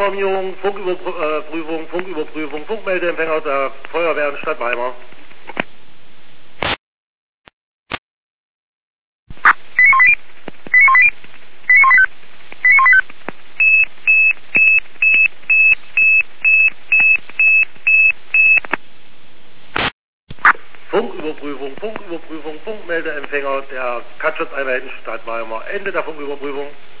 Alarmierung, Funküberprüfung, Funkmeldeempfänger der Feuerwehren-Stadt Weimar. Funkmeldeempfänger der Katzschutzeinheiten Stadt Weimar. Ende der Funküberprüfung.